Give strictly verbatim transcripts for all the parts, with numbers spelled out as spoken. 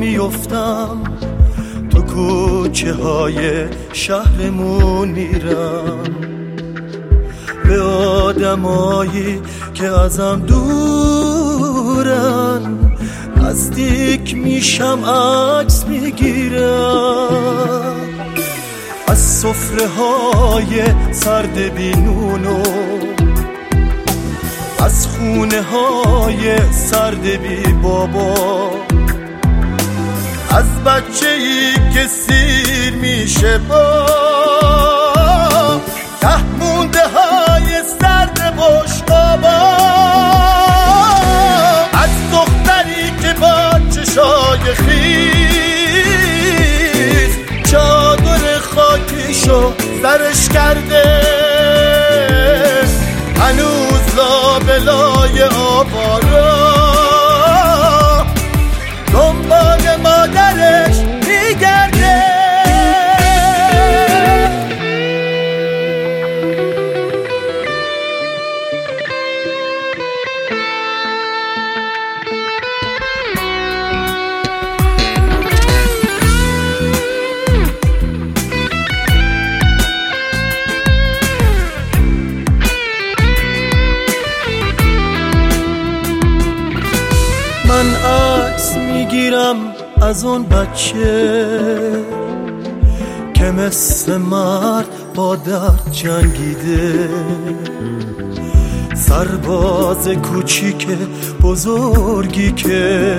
میفتم تو کوچه های شهرمون میرم، به آدمایی که ازم دورن نزدیک میشم عکس میگیرم، از سفره های سرد بینونو، از خونه های سرد بی بابا، از بچه ای که سیر میشه با تهمونده های سرد بشقابا، از دختری که با چشای خیز چادر خاکیشو سرش کرده، هنوز لابلای آوارا دنبال مادرش میگرده. من عکس میگیرم از اون بچه که مثل مرد با درد جنگیده، سرباز کوچیک بزرگی که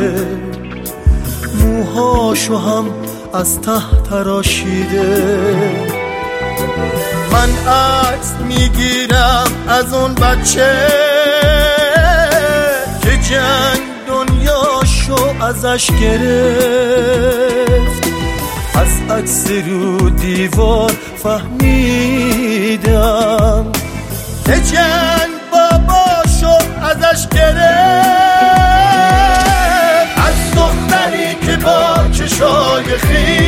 موهاشو هم از ته تراشیده. من عکس میگیرم از اون بچه که جنگ دنیاشو ازش گرفت، از عکس رو دیوار فهمیدم که جنگ باباشو ازش گرفت، از دختری که با چشای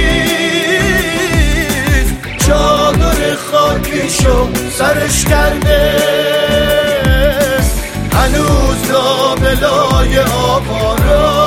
خیز چادر خاکیشو سرش کرده، هنوز لابلای آوارا